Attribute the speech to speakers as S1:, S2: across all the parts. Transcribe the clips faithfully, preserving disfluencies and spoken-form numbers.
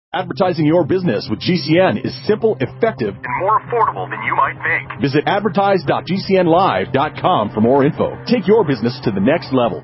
S1: Advertising your business with G C N is simple, effective,
S2: and more affordable than you might think.
S1: Visit advertise dot g c n live dot com for more info. Take your business to the next level.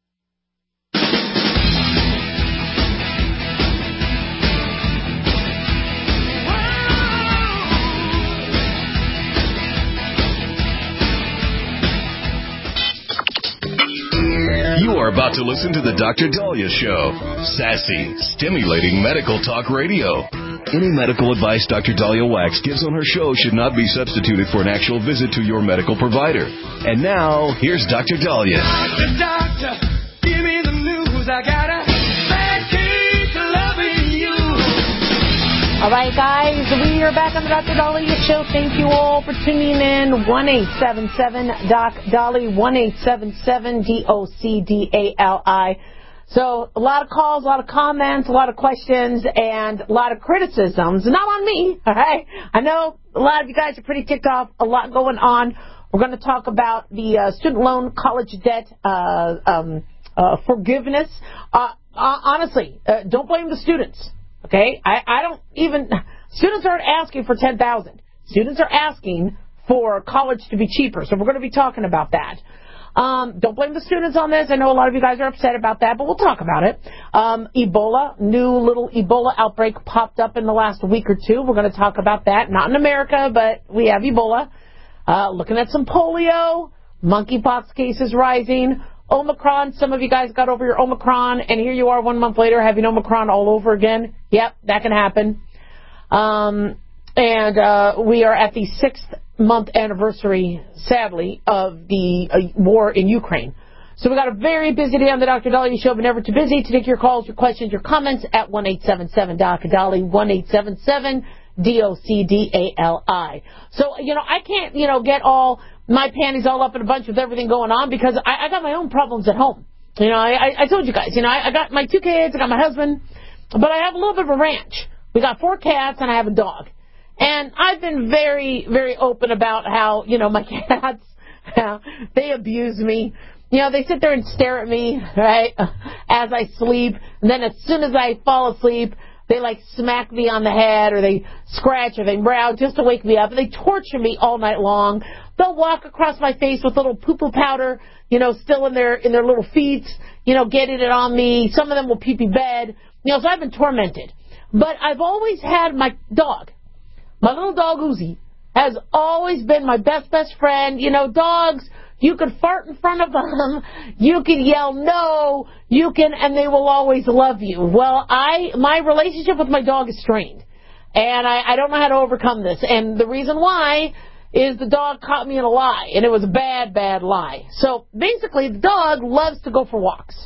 S3: You are about to listen to the Doctor Daliah Show. Sassy, stimulating medical talk radio. Any medical advice Doctor Daliah Wax gives on her show should not be substituted for an actual visit to your medical provider. And now, here's Doctor Daliah.
S4: Doctor, doctor, give me the news. I got a bad case of loving you.
S5: All right, guys, we are back on the Doctor Daliah Show. Thank you all for tuning in. one eight seven seven D O C Daliah, one eight seven seven D O C D A L I. So a lot of calls, a lot of comments, a lot of questions, and a lot of criticisms. Not on me, all right? I know a lot of you guys are pretty ticked off. A lot going on. We're going to talk about the uh, student loan college debt uh, um, uh, forgiveness. Uh, uh, honestly, uh, don't blame the students. Okay, I, I don't even, students aren't asking for ten thousand dollars. Students are asking for college to be cheaper. So we're going to be talking about that. Um, don't blame the students on this. I know a lot of you guys are upset about that, but we'll talk about it. Um, Ebola, new little Ebola outbreak popped up in the last week or two. We're going to talk about that. Not in America, but we have Ebola. Uh, looking at some polio, monkeypox cases rising. Omicron, some of you guys got over your Omicron, and here you are one month later having Omicron all over again. Yep, that can happen. Um, and uh, we are at the sixth month anniversary, sadly, of the uh, war in Ukraine. So we got a very busy day on the Doctor Daliah Show, but never too busy to take your calls, your questions, your comments at one eight seven seven D O C Daliah, one eight seven seven D O C D A L I. So, you know, I can't, you know, get all my panties all up in a bunch with everything going on because I, I got my own problems at home. You know, I, I, I told you guys, you know, I, I got my two kids, I got my husband, but I have a little bit of a ranch. We got four cats and I have a dog. And I've been very, very open about how, you know, my cats, how they abuse me. You know, they sit there and stare at me, right, as I sleep. And then as soon as I fall asleep, they, like, smack me on the head or they scratch or they meow just to wake me up. And they torture me all night long. They'll walk across my face with little poo-poo powder, you know, still in their in their little feet, you know, getting it on me. Some of them will pee-pee bed. You know, so I've been tormented. But I've always had my dog. My little dog, Uzi, has always been my best, best friend. You know, dogs, you can fart in front of them. You can yell no. You can, and they will always love you. Well, I, my relationship with my dog is strained. And I, I don't know how to overcome this. And the reason why is the dog caught me in a lie. And it was a bad, bad lie. So basically, the dog loves to go for walks.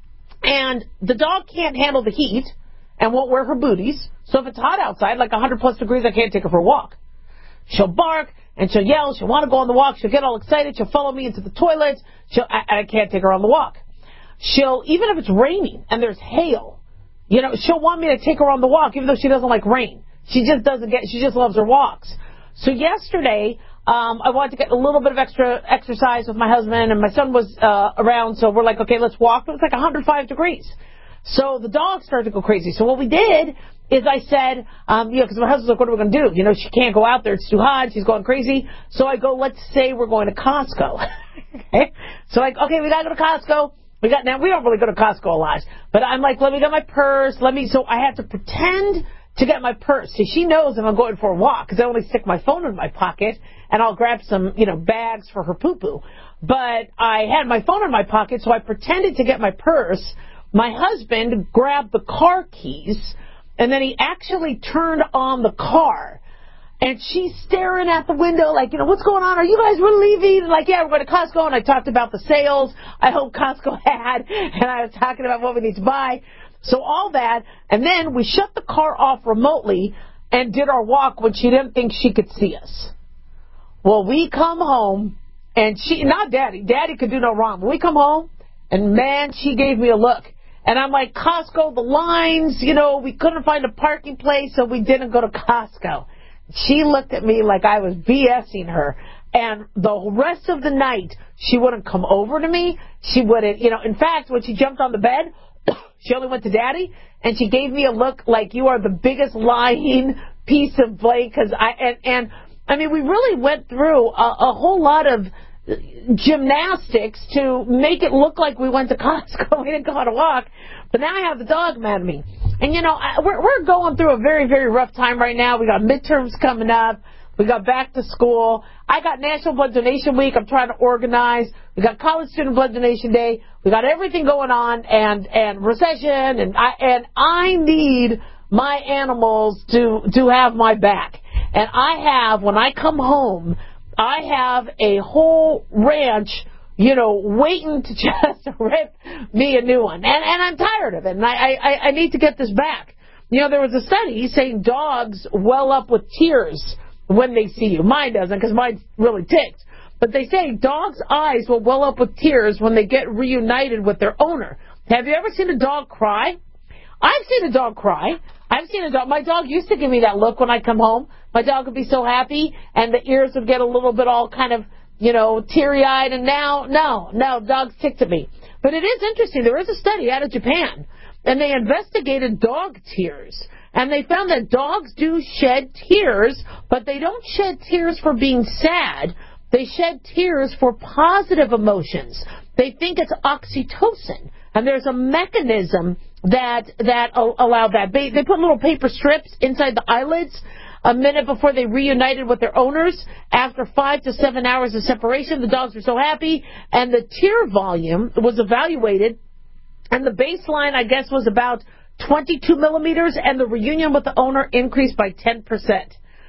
S5: And the dog can't handle the heat and won't wear her booties. So if it's hot outside, like one hundred plus degrees, I can't take her for a walk. She'll bark and she'll yell. She'll want to go on the walk. She'll get all excited. She'll follow me into the toilet. She'll, I, I can't take her on the walk. She'll, even if it's raining and there's hail, you know, she'll want me to take her on the walk, even though she doesn't like rain. She just doesn't get, she just loves her walks. So yesterday, um, I wanted to get a little bit of extra exercise with my husband, and my son was uh, around, so we're like, okay, let's walk. It was like one hundred five degrees. So the dog started to go crazy. So what we did is I said, um, you know, because my husband's like, what are we going to do? You know, she can't go out there. It's too hot. She's going crazy. So I go, let's say we're going to Costco. Okay? So like, okay, we got to go to Costco. We got, now we don't really go to Costco a lot, but I'm like, let me get my purse. Let me, so I had to pretend to get my purse. See, she knows if I'm going for a walk because I only stick my phone in my pocket and I'll grab some, you know, bags for her poo-poo. But I had my phone in my pocket, so I pretended to get my purse. My husband grabbed the car keys, and then he actually turned on the car. And she's staring at the window like, you know, what's going on? Are you guys really leaving? Like, yeah, we're going to Costco. And I talked about the sales I hope Costco had. And I was talking about what we need to buy. So all that. And then we shut the car off remotely and did our walk when she didn't think she could see us. Well, we come home, and she, not Daddy. Daddy could do no wrong. But we come home, and, man, she gave me a look. And I'm like, Costco, the lines, you know, we couldn't find a parking place, so we didn't go to Costco. She looked at me like I was BSing her. And the rest of the night, she wouldn't come over to me. She wouldn't, you know, in fact, when she jumped on the bed, She only went to Daddy, and she gave me a look like you are the biggest lying piece of blank. Because I and, and I mean, we really went through a, a whole lot of gymnastics to make it look like we went to Costco. We didn't go on a walk, but now I have the dog mad at me. And you know, I, we're we're going through a very very rough time right now. We got midterms coming up. We got back to school. I got National Blood Donation Week. I'm trying to organize. We got College Student Blood Donation Day. We got everything going on, and and recession, and I and I need my animals to to have my back. And I have, when I come home, I have a whole ranch, you know, waiting to just rip me a new one. And and I'm tired of it, and I I, I need to get this back. You know, there was a study saying dogs well up with tears when they see you. Mine doesn't, because mine's really ticked. But they say dogs' eyes will well up with tears when they get reunited with their owner. Have you ever seen a dog cry? I've seen a dog cry. I've seen a dog. My dog used to give me that look when I come home. My dog would be so happy, and the ears would get a little bit all kind of, you know, teary-eyed. And now, no, no, dogs ticked at me. But it is interesting. There is a study out of Japan, and they investigated dog tears. And they found that dogs do shed tears, but they don't shed tears for being sad. They shed tears for positive emotions. They think it's oxytocin. And there's a mechanism that that allow that. They, they put little paper strips inside the eyelids a minute before they reunited with their owners. After five to seven hours of separation, the dogs were so happy. And the tear volume was evaluated. And the baseline, I guess, was about twenty-two millimeters, and the reunion with the owner increased by ten percent.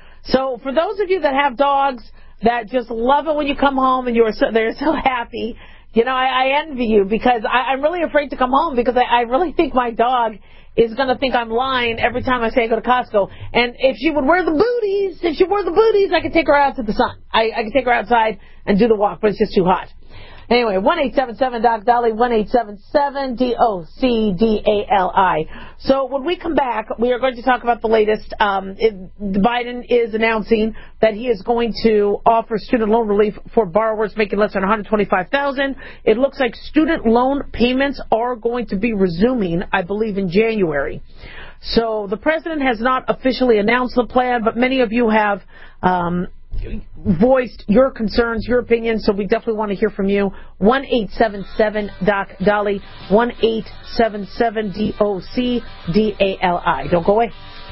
S5: So for those of you that have dogs that just love it when you come home and you're so, they're so happy, you know, I, I envy you, because I, I'm really afraid to come home, because I, I really think my dog is going to think I'm lying every time I say I go to Costco. And if she would wear the booties, if she wore the booties, I could take her out to the sun. I, I could take her outside and do the walk, but it's just too hot. Anyway, one eight seven seven Doc Dolly, one eight seven seven D O C D A L I. So when we come back, we are going to talk about the latest. Um, it, Biden is announcing that he is going to offer student loan relief for borrowers making less than one hundred twenty-five thousand dollars. It looks like student loan payments are going to be resuming, I believe, in January. So the president has not officially announced the plan, but many of you have um voiced your concerns, your opinions, so we definitely want to hear from you. one eight seven seven Doc Dolly, one eight seven seven D O C D A L I. Don't go away.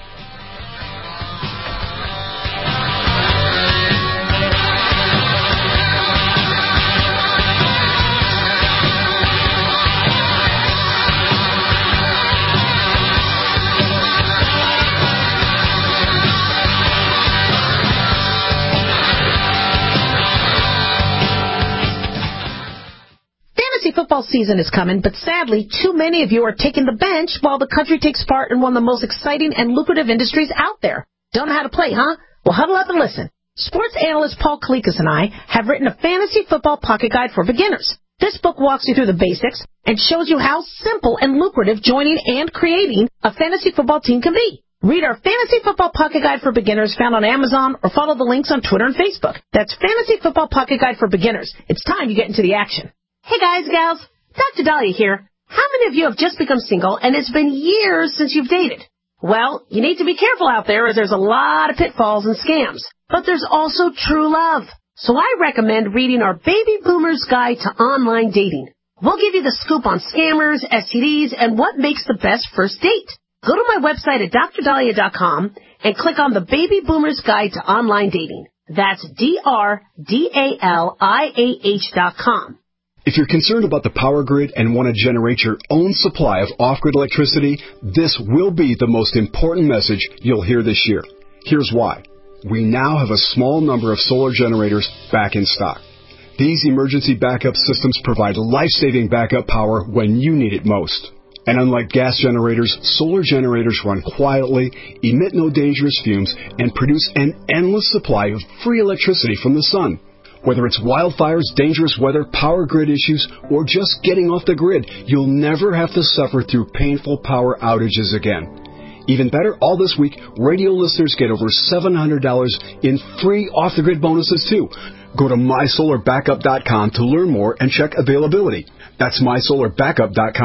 S5: Football season is coming, but sadly, too many of you are taking the bench while the country takes part in one of the most exciting and lucrative industries out there. Don't know how to play, huh? Well, huddle up and listen. Sports analyst Paul Kalikas and I have written a fantasy football pocket guide for beginners. This book walks you through the basics and shows you how simple and lucrative joining and creating a fantasy football team can be. Read our Fantasy Football Pocket Guide for Beginners found on Amazon, or follow the links on Twitter and Facebook. That's Fantasy Football Pocket Guide for Beginners. It's time you get into the action. Hey guys, gals, Doctor Dahlia here. How many of you have just become single and it's been years since you've dated? Well, you need to be careful out there, as there's a lot of pitfalls and scams. But there's also true love. So I recommend reading our Baby Boomer's Guide to Online Dating. We'll give you the scoop on scammers, S T Ds, and what makes the best first date. Go to my website at dr dahlia dot com and click on the Baby Boomer's Guide to Online Dating. That's D R D A L I A H dot com.
S6: If you're concerned about the power grid and want to generate your own supply of off-grid electricity, this will be the most important message you'll hear this year. Here's why. We now have a small number of solar generators back in stock. These emergency backup systems provide life-saving backup power when you need it most. And unlike gas generators, solar generators run quietly, emit no dangerous fumes, and produce an endless supply of free electricity from the sun. Whether it's wildfires, dangerous weather, power grid issues, or just getting off the grid, you'll never have to suffer through painful power outages again. Even better, all this week, radio listeners get over seven hundred dollars in free off-the-grid bonuses, too. Go to my solar backup dot com to learn more and check availability. That's my solar backup dot com.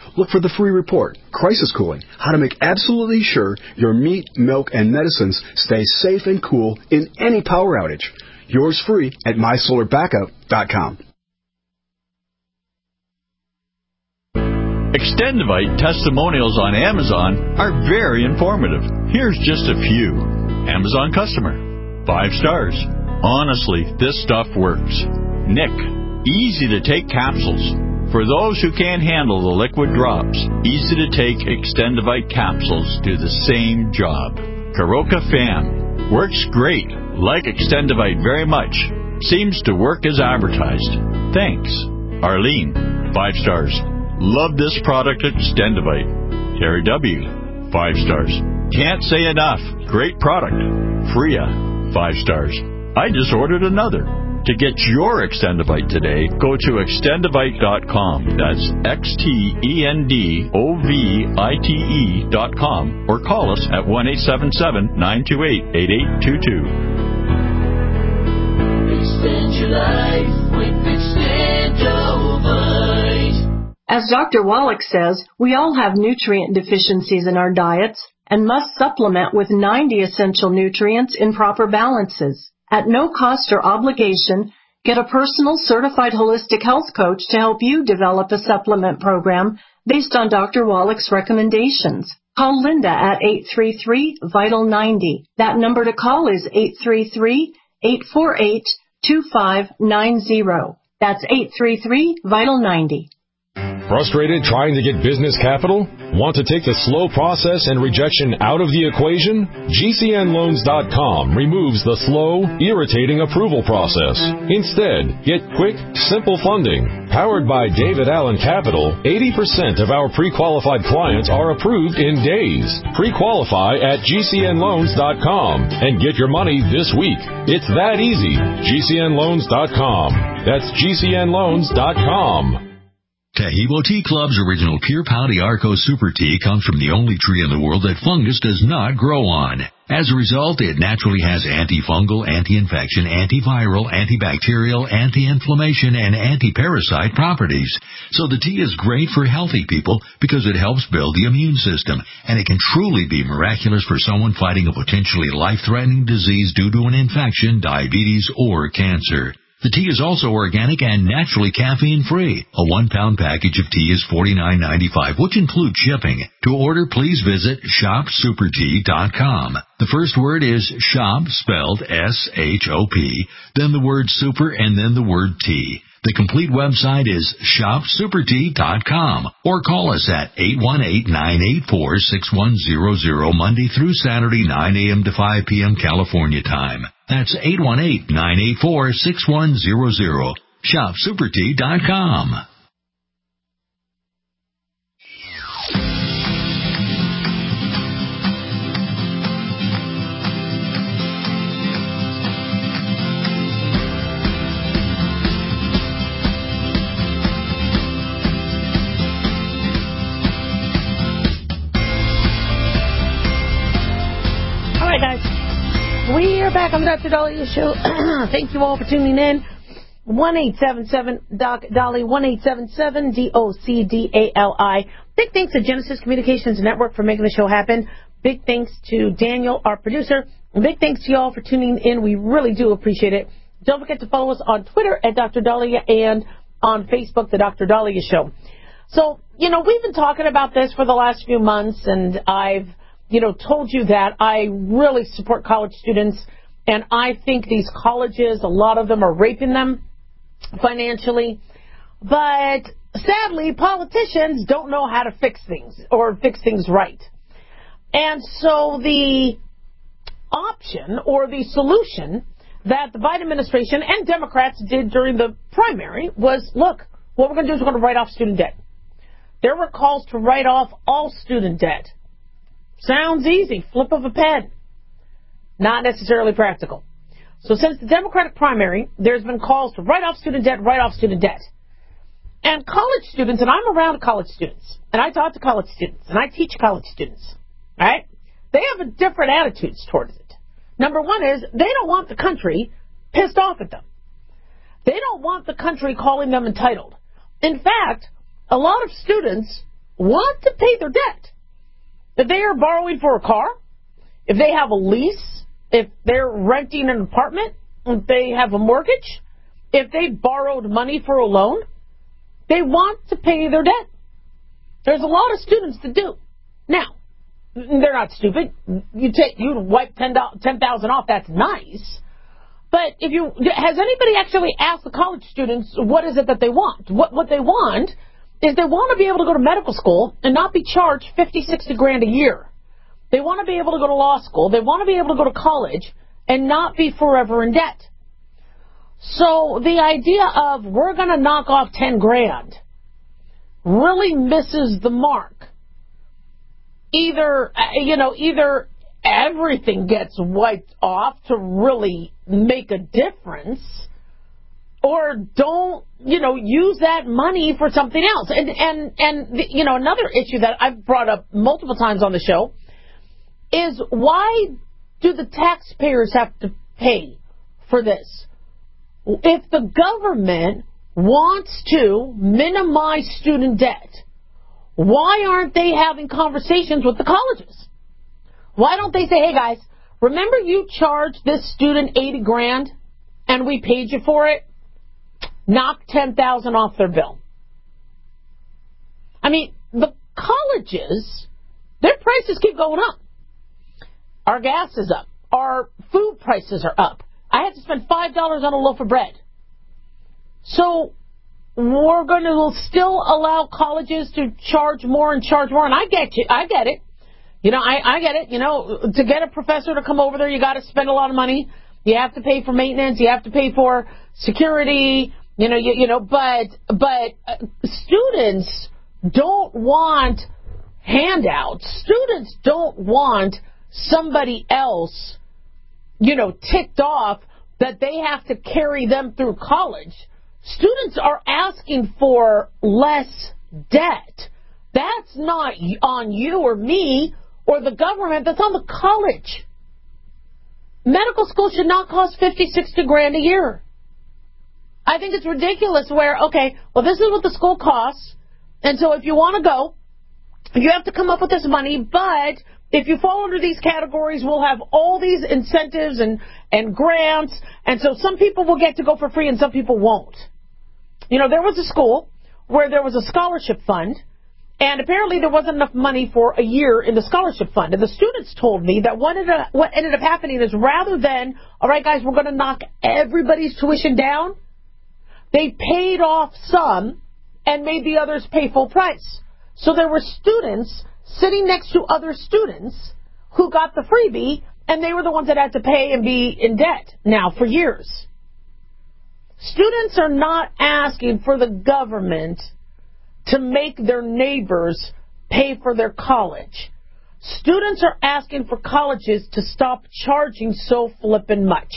S6: look for the free report, Crisis Cooling, how to make absolutely sure your meat, milk, and medicines stay safe and cool in any power outage. Yours free at my solar backup dot com.
S7: Extendivite testimonials on Amazon are very informative. Here's just a few. Amazon customer. Five stars. Honestly, this stuff works. Nick. Easy to take capsules. For those who can't handle the liquid drops, easy to take Extendivite capsules do the same job. Karoka Fam. Works great. Like Extendivite very much. Seems to work as advertised. Thanks. Arlene. Five stars. Love this product, Extendivite. Terry W. Five stars. Can't say enough. Great product. Freya. Five stars. I just ordered another. To get your Extendivite today, go to extendivite dot com. That's X T E N D O V I T E dot com. Or call us at one eight seven seven, nine two eight, eight eight two two.
S8: Extend your life with Extendivite.
S9: As Doctor Wallach says, we all have nutrient deficiencies in our diets and must supplement with ninety essential nutrients in proper balances. At no cost or obligation, get a personal certified holistic health coach to help you develop a supplement program based on Doctor Wallach's recommendations. Call Linda at eight three three, vital ninety. That number to call is eight three three, eight four eight, two five nine zero. That's eight three three, vital ninety.
S10: Frustrated trying to get business capital? Want to take the slow process and rejection out of the equation? G C N loans dot com removes the slow, irritating approval process. Instead, get quick, simple funding. Powered by David Allen Capital, eighty percent of our pre-qualified clients are approved in days. Pre-qualify at G C N loans dot com and get your money this week. It's that easy. G C N loans dot com. That's G C N loans dot com.
S3: Tahibo Tea Club's original Pure Pau Arco Super Tea comes from the only tree in the world that fungus does not grow on. As a result, it naturally has antifungal, anti-infection, antiviral, antibacterial, anti-inflammation, and anti-parasite properties. So the tea is great for healthy people because it helps build the immune system, and it can truly be miraculous for someone fighting a potentially life-threatening disease due to an infection, diabetes, or cancer. The tea is also organic and naturally caffeine-free. A one-pound package of tea is forty-nine ninety-five, which includes shipping. To order, please visit shop super tea dot com. The first word is shop, spelled S H O P, then the word super, and then the word tea. The complete website is shop super tea dot com, or call us at eight one eight, nine eight four, six one zero zero Monday through Saturday, nine a.m. to five p.m. California time. That's eight one eight, nine eight four, six one zero zero. shop super tea dot com.
S5: We are back on the Doctor Dahlia Show. Thank you all for tuning in. one eight seven seven Doc Dolly, one eight seven seven D O C D A L I. Big thanks to Genesis Communications Network for making the show happen. Big thanks to Daniel, our producer. And big thanks to you all for tuning in. We really do appreciate it. Don't forget to follow us on Twitter at Doctor Dahlia and on Facebook, The Doctor Dahlia Show. So, you know, we've been talking about this for the last few months, and I've you know, told you that I really support college students, and I think these colleges, a lot of them are raping them financially. But sadly, politicians don't know how to fix things or fix things right. And so the option or the solution that the Biden administration and Democrats did during the primary was, look, what we're going to do is we're going to write off student debt. There were calls to write off all student debt. Sounds easy, flip of a pen. Not necessarily practical. So since the Democratic primary, there's been calls to write off student debt, write off student debt. And college students, and I'm around college students, and I talk to college students, and I teach college students, right? They have a different attitudes towards it. Number one is they don't want the country pissed off at them. They don't want the country calling them entitled. In fact, a lot of students want to pay their debt. If they are borrowing for a car, if they have a lease, if they're renting an apartment, if they have a mortgage, if they borrowed money for a loan, they want to pay their debt. There's a lot of students that do. Now, they're not stupid. You take you wipe ten thousand off. That's nice. But if you has anybody actually asked the college students what is it that they want? What what they want is they want to be able to go to medical school and not be charged fifty, sixty grand a year. They want to be able to go to law school. They want to be able to go to college and not be forever in debt. So the idea of we're going to knock off ten grand really misses the mark. Either, you know, either everything gets wiped off to really make a difference, or don't, you know, use that money for something else. And, and, and you know, another issue that I've brought up multiple times on the show is why do the taxpayers have to pay for this? If the government wants to minimize student debt, why aren't they having conversations with the colleges? Why don't they say, hey guys, remember you charged this student eighty grand and we paid you for it? Knock ten thousand off their bill. I mean, the colleges, their prices keep going up. Our gas is up. Our food prices are up. I had to spend five dollars on a loaf of bread. So we're going to still allow colleges to charge more and charge more. And I get you. I get it. You know, I, I get it. You know, to get a professor to come over there, you got to spend a lot of money. You have to pay for maintenance. You have to pay for security. You know, you, you know, but but uh, students don't want handouts. Students don't want somebody else, you know, ticked off that they have to carry them through college. Students are asking for less debt. That's not on you or me or the government. That's on the college. Medical school should not cost fifty, sixty grand a year. I think it's ridiculous where, okay, well, this is what the school costs, and so if you want to go, you have to come up with this money, but if you fall under these categories, we'll have all these incentives and, and grants, and so some people will get to go for free and some people won't. You know, there was a school where there was a scholarship fund, and apparently there wasn't enough money for a year in the scholarship fund. And the students told me that what ended up, what ended up happening is rather than, all right, guys, we're going to knock everybody's tuition down, they paid off some and made the others pay full price. So there were students sitting next to other students who got the freebie, and they were the ones that had to pay and be in debt now for years. Students are not asking for the government to make their neighbors pay for their college. Students are asking for colleges to stop charging so flippin' much.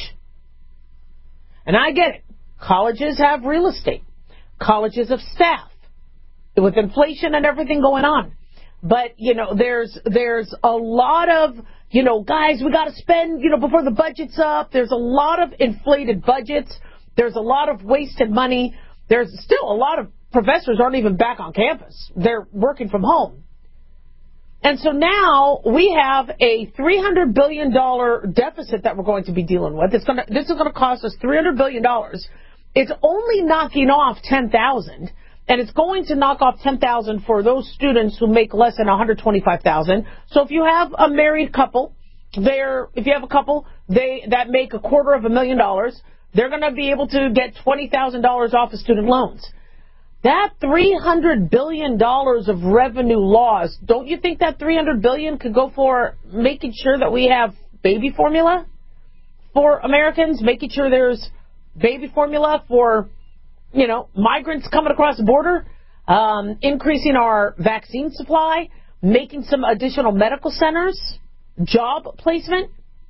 S5: And I get it. Colleges have real estate. Colleges have staff. With inflation and everything going on. But, you know, there's there's a lot of, you know, guys, we got to spend, you know, before the budget's up. There's a lot of inflated budgets. There's a lot of wasted money. There's still a lot of professors aren't even back on campus. They're working from home. And so now we have a three hundred billion dollars deficit that we're going to be dealing with. It's gonna, this is going to cost us three hundred billion dollars. It's only knocking off ten thousand dollars. And it's going to knock off ten thousand dollars for those students who make less than one hundred twenty-five thousand dollars. So if you have a married couple, they're, if you have a couple they that make a quarter of a million dollars, they're going to be able to get twenty thousand dollars off of student loans. That three hundred billion dollars of revenue loss, don't you think that three hundred billion dollars could go for making sure that we have baby formula for Americans, making sure there's baby formula for, you know, migrants coming across the border, um, increasing our vaccine supply, making some additional medical centers, job placement?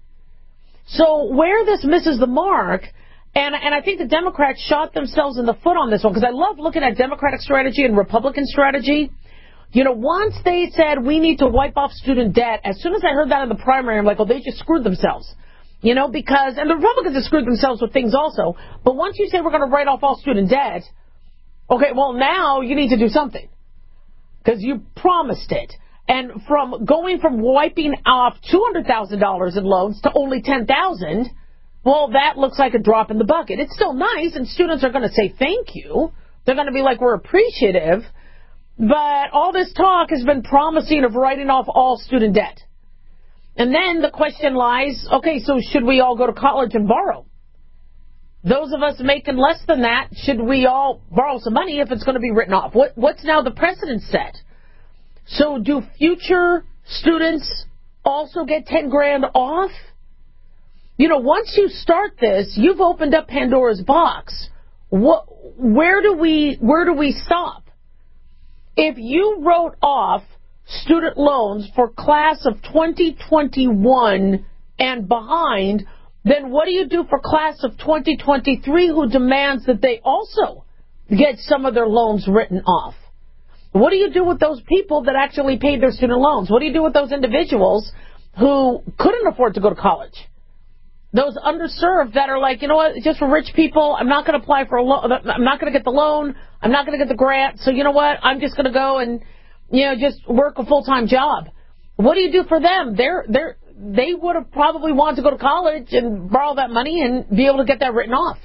S5: So where this misses the mark, and, and I think the Democrats shot themselves in the foot on this one, because I love looking at Democratic strategy and Republican strategy. You know, once they said we need to wipe off student debt, as soon as I heard that in the primary, I'm like, well, they just screwed themselves. You know, because, and the Republicans have screwed themselves with things also, but once you say we're going to write off all student debt, okay, well, now you need to do something. because you promised it. And from going from wiping off two hundred thousand dollars in loans to only ten thousand dollars, well, that looks like a drop in the bucket. It's still nice, and students are going to say thank you. They're going to be like, we're appreciative. But all this talk has been promising of writing off all student debt. And then the question lies, okay, so should we all go to college and borrow? Those of us making less than that, should we all borrow some money if it's going to be written off? What, what's now the precedent set? So do future students also get ten grand off? You know, once you start this, you've opened up Pandora's box. What, where do we, where do we stop? If you wrote off student loans for class of twenty twenty-one and behind, then what do you do for class of twenty twenty-three who demands that they also get some of their loans written off? What do you do with those people that actually paid their student loans? What do you do with those individuals who couldn't afford to go to college? Those underserved that are like, you know what, just for rich people, I'm not going to apply for a loan, I'm not going to get the loan, I'm not going to get the grant, so you know what, I'm just going to go and, you know, just work a full-time job. What do you do for them? They're, they're, they would have probably wanted to go to college and borrow that money and be able to get that written off.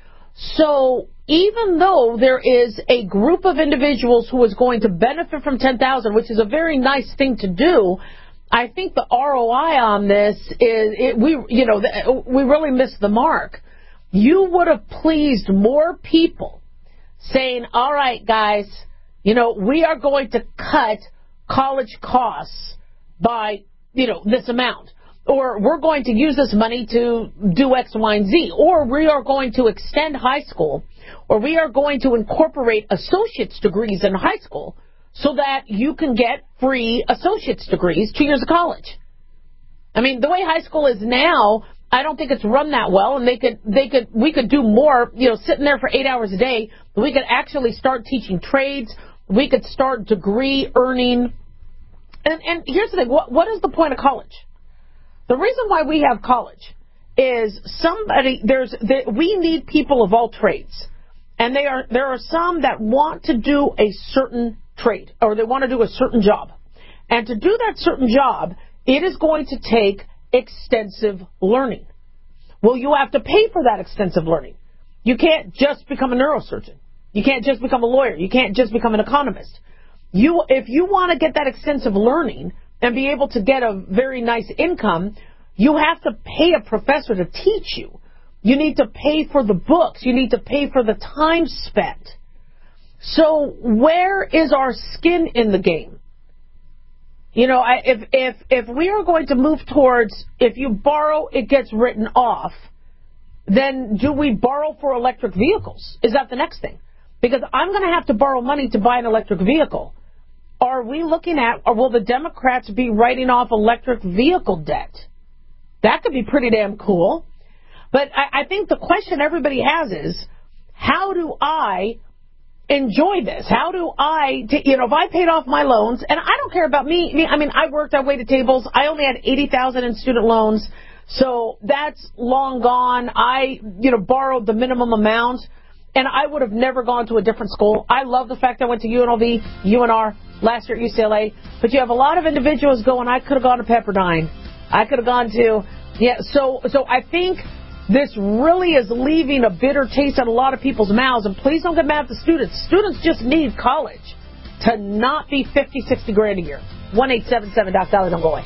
S5: So even though there is a group of individuals who is going to benefit from ten thousand dollars, which is a very nice thing to do, I think the R O I on this is, it, we, you know, we really missed the mark. You would have pleased more people saying, all right, guys, you know, we are going to cut college costs by, you know, this amount. Or we're going to use this money to do X, Y, and Z. Or we are going to extend high school. Or we are going to incorporate associate's degrees in high school so that you can get free associate's degrees, two years of college. I mean, the way high school is now, I don't think it's run that well, and they could, they could, we could do more, you know, sitting there for eight hours a day. We could actually start teaching trades. We could start degree earning. And, and here's the thing, what, what is the point of college? The reason why we have college is somebody, there's, there, we need people of all trades. And they are, there are some that want to do a certain trade, or they want to do a certain job. And to do that certain job, it is going to take extensive learning. Well, you have to pay for that extensive learning. You can't just become a neurosurgeon. You can't just become a lawyer. You can't just become an economist. You, if you want to get that extensive learning and be able to get a very nice income, you have to pay a professor to teach you. You need to pay for the books. You need to pay for the time spent. So where is our skin in the game? You know, I, if if if we are going to move towards, if you borrow, it gets written off, then do we borrow for electric vehicles? Is that the next thing? Because I'm going to have to borrow money to buy an electric vehicle. Are we looking at, or will the Democrats be writing off electric vehicle debt? That could be pretty damn cool. But I, I think the question everybody has is, how do I enjoy this? How do I, t- you know, if I paid off my loans, and I don't care about me, me I mean, I worked, I waited tables, I only had eighty thousand dollars in student loans, so that's long gone. I, you know, borrowed the minimum amount, and I would have never gone to a different school. I love the fact I went to U N L V, U N R, last year at U C L A, but you have a lot of individuals going, I could have gone to Pepperdine. I could have gone to, yeah, so so I think this really is leaving a bitter taste in a lot of people's mouths, and please don't get mad at the students. Students just need college to not be fifty, sixty grand a year. one eight seven seven Doc Dolly, don't go away.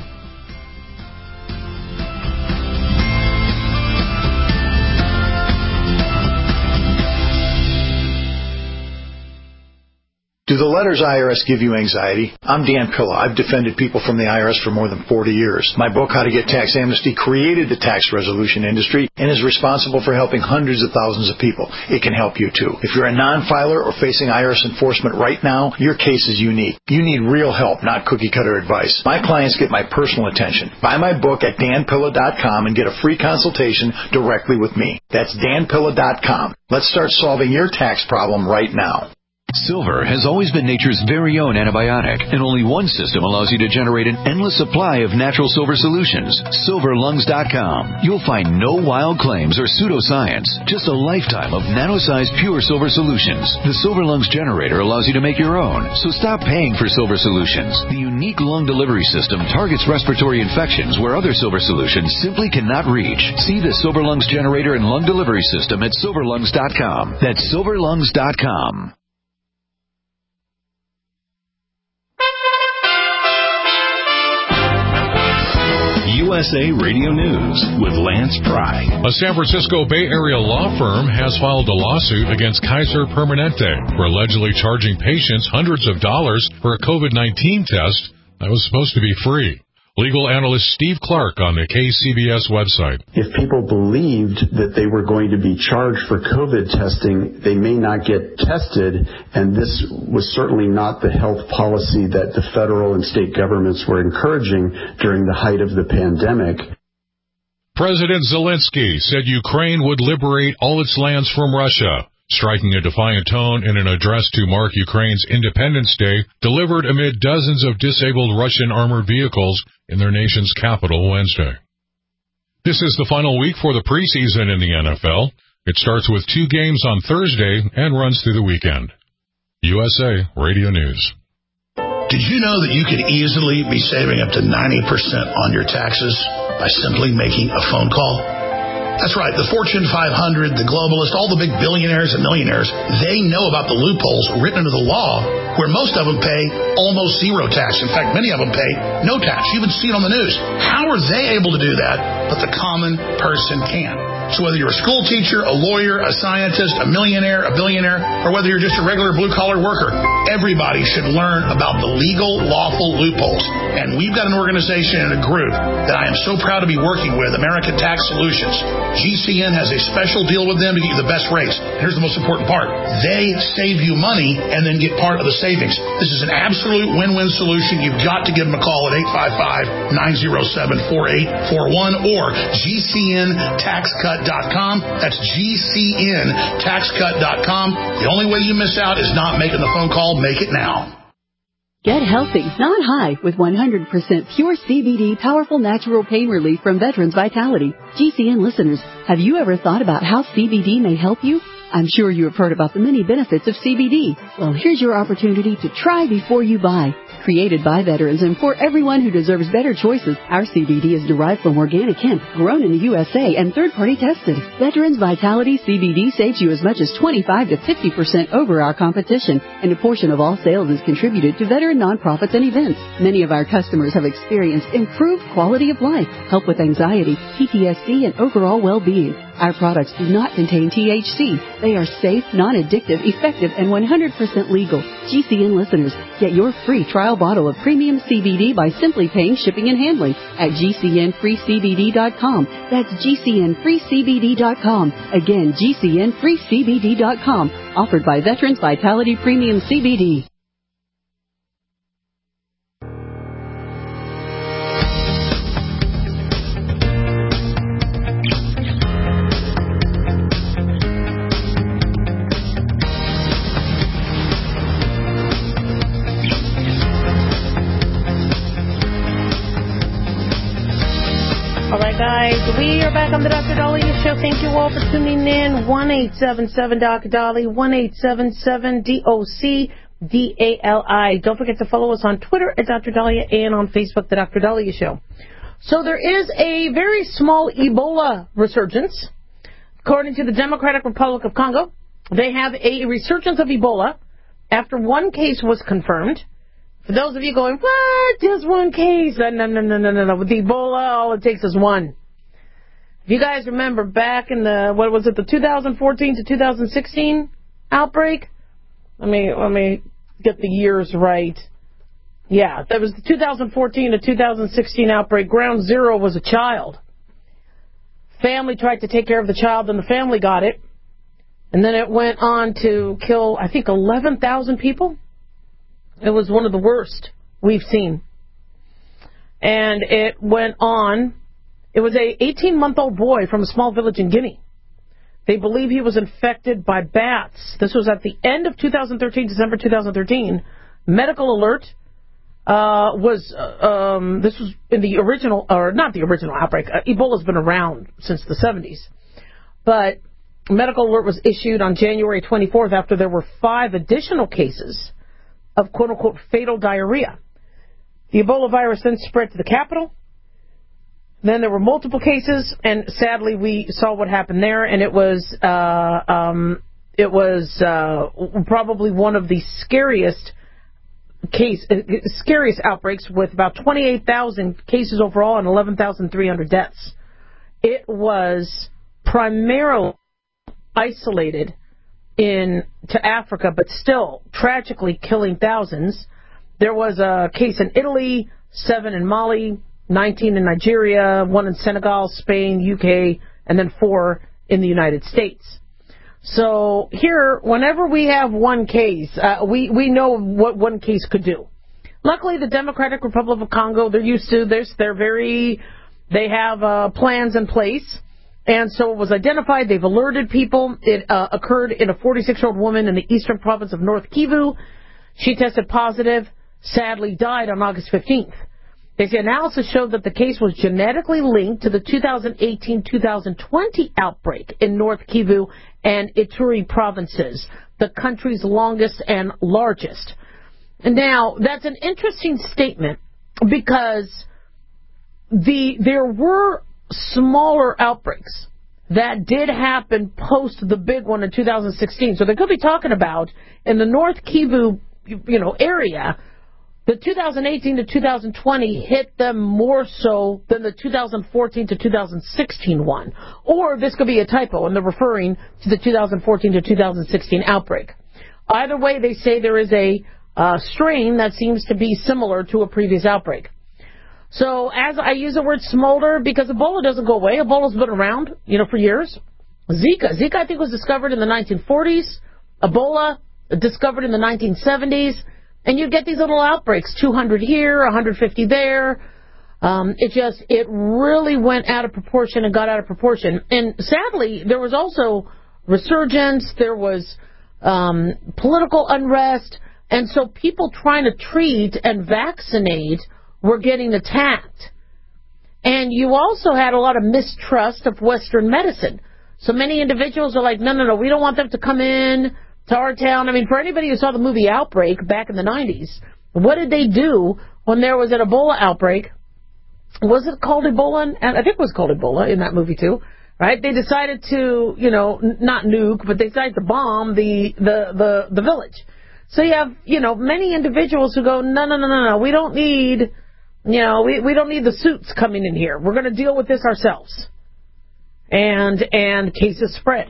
S11: Do the letters I R S give you anxiety? I'm Dan Pilla. I've defended people from the I R S for more than forty years. My book, How to Get Tax Amnesty, created the tax resolution industry and is responsible for helping hundreds of thousands of people. It can help you, too. If you're a non-filer or facing I R S enforcement right now, your case is unique. You need real help, not cookie-cutter advice. My clients get my personal attention. Buy my book at dan pilla dot com and get a free consultation directly with me. That's dan pilla dot com. Let's start solving your tax problem right now.
S3: Silver has always been nature's very own antibiotic, and only one system allows you to generate an endless supply of natural silver solutions. silver lungs dot com. You'll find no wild claims or pseudoscience, just a lifetime of nano-sized pure silver solutions. The Silver Lungs generator allows you to make your own, so stop paying for silver solutions. The unique lung delivery system targets respiratory infections where other silver solutions simply cannot reach. See the Silver Lungs generator and lung delivery system at silver lungs dot com. That's silver lungs dot com.
S12: U S A Radio News with Lance Pry.
S10: A San Francisco Bay Area law firm has filed a lawsuit against Kaiser Permanente for allegedly charging patients hundreds of dollars for a COVID nineteen test that was supposed to be free. Legal analyst Steve Clark on the K C B S website.
S13: If people believed that they were going to be charged for COVID testing, they may not get tested, and this was certainly not the health policy that the federal and state governments were encouraging during the height of the pandemic.
S10: President Zelensky said Ukraine would liberate all its lands from Russia, striking a defiant tone in an address to mark Ukraine's Independence Day, delivered amid dozens of disabled Russian armored vehicles in their nation's capital Wednesday. This is the final week for the preseason in the N F L. It starts with two games on Thursday and runs through the weekend. U S A Radio News.
S14: Did you know that you could easily be saving up to ninety percent on your taxes by simply making a phone call? That's right, the Fortune five hundred, the globalists, all the big billionaires and millionaires, they know about the loopholes written into the law where most of them pay almost zero tax. In fact, many of them pay no tax. You even see it on the news. How are they able to do that, but the common person can't? So whether you're a school teacher, a lawyer, a scientist, a millionaire, a billionaire, or whether you're just a regular blue-collar worker, everybody should learn about the legal, lawful loopholes. And we've got an organization and a group that I am so proud to be working with, American Tax Solutions. G C N has a special deal with them to get you the best rates. Here's the most important part. They save you money and then get part of the savings. This is an absolute win-win solution. You've got to give them a call at eight five five, nine oh seven, four eight four one or G C N tax cut dot com. That's G C N tax cut dot com. The only way you miss out is not making the phone call. Make it now.
S15: Get healthy, not high, with one hundred percent pure C B D powerful natural pain relief from Veterans Vitality. G C N listeners, have you ever thought about how C B D may help you? I'm sure you have heard about the many benefits of C B D. Well, here's your opportunity to try before you buy. Created by veterans and for everyone who deserves better choices, our C B D is derived from organic hemp, grown in the U S A, and third-party tested. Veterans Vitality C B D saves you as much as twenty-five to fifty percent over our competition, and a portion of all sales is contributed to veteran nonprofits and events. Many of our customers have experienced improved quality of life, help with anxiety, P T S D, and overall well-being. Our products do not contain T H C. They are safe, non-addictive, effective, and one hundred percent legal. G C N listeners, get your free trial bottle of premium C B D by simply paying shipping and handling at G C N free C B D dot com. That's G C N free C B D dot com. Again, G C N free C B D dot com. Offered by Veterans Vitality Premium C B D.
S5: Guys, we are back on the Doctor Dahlia Show. Thank you all for tuning in. one eight seven seven Doc Dolly, one eight seven seven D O C D A L I. Don't forget to follow us on Twitter at Doctor Dahlia and on Facebook, the Doctor Dahlia Show. So there is a very small Ebola resurgence. According to the Democratic Republic of Congo, they have a resurgence of Ebola after one case was confirmed. For those of you going, what? Just one case? No, no, no, no, no, no. With Ebola, all it takes is one. If you guys remember back in the, what was it, the two thousand fourteen to two thousand sixteen outbreak? Let me, let me get the years right. Yeah, that was the two thousand fourteen to two thousand sixteen outbreak. Ground zero was a child. Family tried to take care of the child, and the family got it. And then it went on to kill, I think, eleven thousand people. It was one of the worst we've seen. And it went on. It was a eighteen-month-old boy from a small village in Guinea They believe he was infected by bats. This was at the end of two thousand thirteen, December two thousand thirteen. Medical alert uh, was, uh, um, this was in the original, or not the original outbreak. Uh, Ebola's been around since the seventies. But medical alert was issued on January twenty-fourth after there were five additional cases of quote-unquote fatal diarrhea. The Ebola virus then spread to the capital. Then there were multiple cases, and sadly we saw what happened there, and it was uh, um, it was uh, probably one of the scariest case uh, scariest outbreaks, with about twenty-eight thousand cases overall and eleven thousand three hundred deaths. It was primarily isolated in to Africa, but still tragically killing thousands. There was a case in Italy, seven in Mali, nineteen in Nigeria, one in Senegal, Spain, U K, and then four in the United States. So here, whenever we have one case, uh, we, we know what one case could do. Luckily, the Democratic Republic of Congo, they're used to this. They're very, they have uh, plans in place. And so it was identified. They've alerted people. It uh, occurred in a forty-six-year-old woman in the eastern province of North Kivu. She tested positive, sadly died on August fifteenth. They say analysis showed that the case was genetically linked to the two thousand eighteen two thousand twenty outbreak in North Kivu and Ituri provinces, the country's longest and largest. Now, that's an interesting statement because the there were smaller outbreaks that did happen post the big one in two thousand sixteen. So they could be talking about in the North Kivu, you know, area, the two thousand eighteen to two thousand twenty hit them more so than the two thousand fourteen to two thousand sixteen one. Or this could be a typo, and they're referring to the two thousand fourteen to two thousand sixteen outbreak. Either way, they say there is a uh, strain that seems to be similar to a previous outbreak. So as I use the word smolder, because Ebola doesn't go away. Ebola's been around, you know, for years. Zika. Zika, I think, was discovered in the nineteen forties. Ebola, discovered in the nineteen seventies. And you get these little outbreaks, two hundred here, one hundred fifty there. Um, it just, it really went out of proportion and got out of proportion. And sadly, there was also resurgence. There was um, political unrest. And so people trying to treat and vaccinate were getting attacked. And you also had a lot of mistrust of Western medicine. So many individuals are like, no, no, no, we don't want them to come in to our town. I mean, for anybody who saw the movie Outbreak back in the nineties, what did they do when there was an Ebola outbreak? Was it called Ebola? And I think it was called Ebola in that movie too, right? They decided to, you know, n- not nuke, but they decided to bomb the, the, the, the village. So you have, you know, many individuals who go, no, no, no, no, no, we don't need... You know, we, we don't need the suits coming in here. We're going to deal with this ourselves. And and cases spread.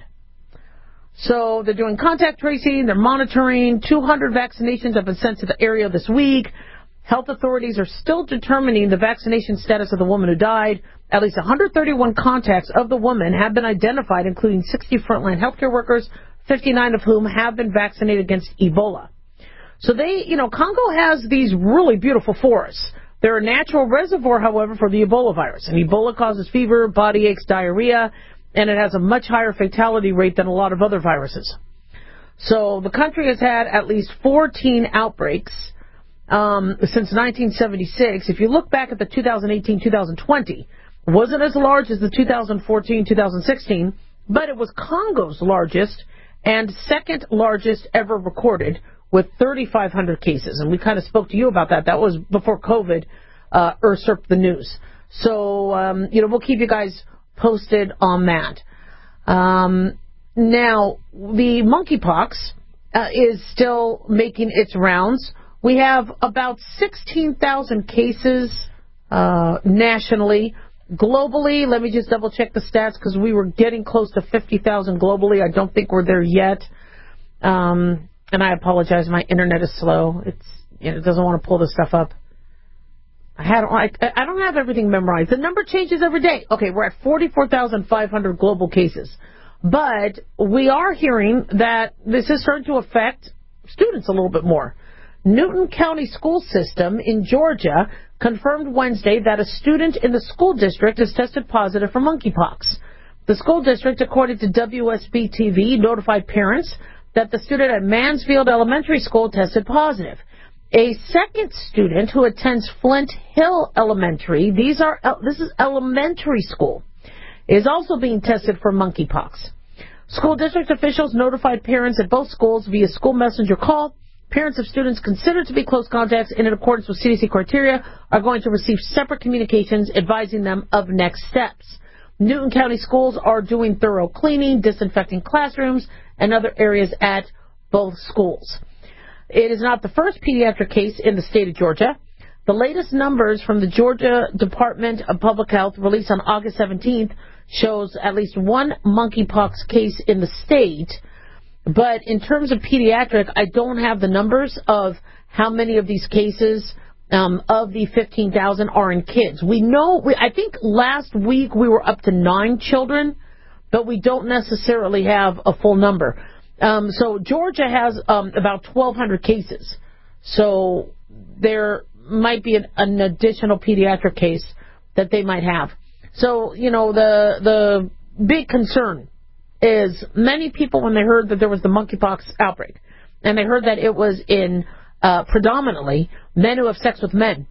S5: So they're doing contact tracing. They're monitoring. two hundred vaccinations have been sent to the area this week. Health authorities are still determining the vaccination status of the woman who died. At least one hundred thirty-one contacts of the woman have been identified, including sixty frontline healthcare workers, fifty-nine of whom have been vaccinated against Ebola. So they, you know, Congo has these really beautiful forests. They're a natural reservoir, however, for the Ebola virus. And Ebola causes fever, body aches, diarrhea, and it has a much higher fatality rate than a lot of other viruses. So the country has had at least fourteen outbreaks um, since nineteen seventy-six. If you look back at the two thousand eighteen two thousand twenty, it wasn't as large as the two thousand fourteen two thousand sixteen, but it was Congo's largest and second largest ever recorded, with thirty-five hundred cases. And we kind of spoke to you about that. That was before COVID uh, usurped the news. So, um, you know, we'll keep you guys posted on that. Um, now, the monkeypox uh, is still making its rounds. We have about sixteen thousand cases uh, nationally. Globally, let me just double-check the stats because we were getting close to fifty thousand globally. I don't think we're there yet. Um... And I apologize, my internet is slow. It's, you know, it doesn't want to pull this stuff up. I had I, I don't have everything memorized. The number changes every day. Okay, we're at forty-four thousand five hundred global cases. But we are hearing that this is starting to affect students a little bit more. Newton County School System in Georgia confirmed Wednesday that a student in the school district has tested positive for monkeypox. The school district, according to W S B T V, notified parents that the student at Mansfield Elementary School tested positive. A second student who attends Flint Hill Elementary, these are this is elementary school, is also being tested for monkeypox. School district officials notified parents at both schools via school messenger call. Parents of students considered to be close contacts and in accordance with C D C criteria are going to receive separate communications advising them of next steps. Newton County schools are doing thorough cleaning, disinfecting classrooms, and other areas at both schools. It is not the first pediatric case in the state of Georgia. The latest numbers from the Georgia Department of Public Health released on August seventeenth shows at least one monkeypox case in the state. But in terms of pediatric, I don't have the numbers of how many of these cases um, of the fifteen thousand are in kids. We know, we, I think last week we were up to nine children, but we don't necessarily have a full number. Um, so Georgia has um, about twelve hundred cases. So there might be an, an additional pediatric case that they might have. So, you know, the the big concern is many people, when they heard that there was the monkeypox outbreak, and they heard that it was in uh, predominantly men who have sex with men,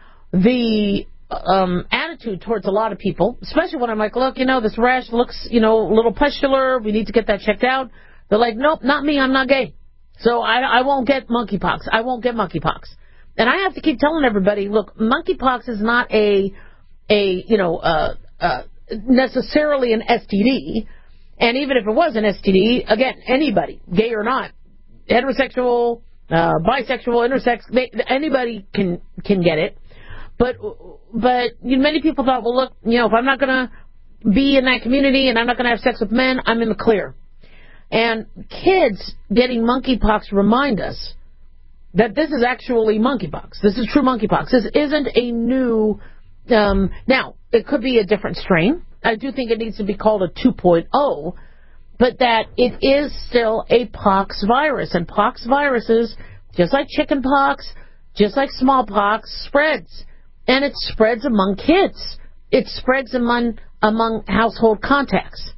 S5: the um, attitude towards a lot of people, especially when I'm like, look, you know, this rash looks, you know, a little pustular, we need to get that checked out. They're like, nope, not me, I'm not gay. So I, I won't get monkeypox. I won't get monkeypox. And I have to keep telling everybody, look, monkeypox is not a, a you know, uh, uh, necessarily an S T D. And even if it was an S T D, again, anybody, gay or not, heterosexual, uh, bisexual, intersex, they, anybody can can get it. But but you know, many people thought, well, look, you know, if I'm not going to be in that community and I'm not going to have sex with men, I'm in the clear. And kids getting monkeypox remind us that this is actually monkeypox. This is true monkeypox. This isn't a new, um, now, it could be a different strain. I do think it needs to be called a two point oh, but that it is still a pox virus. And pox viruses, just like chicken pox, just like smallpox, spreads. And it spreads among kids. It spreads among, among household contacts.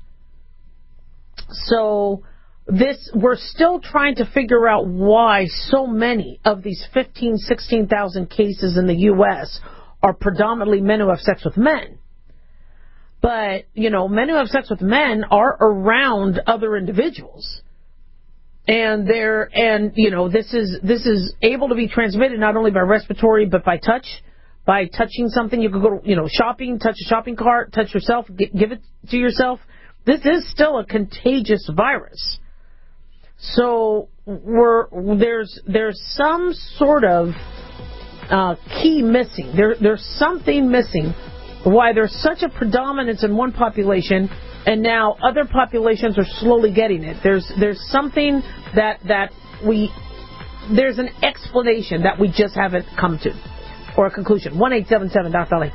S5: So this, we're still trying to figure out why so many of these fifteen, sixteen thousand cases in the U S are predominantly men who have sex with men. But, you know, men who have sex with men are around other individuals. And they're, and, you know, this is, this is able to be transmitted not only by respiratory, but by touch, by touching something. You could go to, you know, shopping, touch a shopping cart, touch yourself, give it to yourself. This is still a contagious virus. So we're, there's, there's some sort of, uh, key missing. There, there's something missing. Why there's such a predominance in one population, and now other populations are slowly getting it. There's there's something that that we there's an explanation that we just haven't come to, or a conclusion. one eight seven seven Doctor Ali.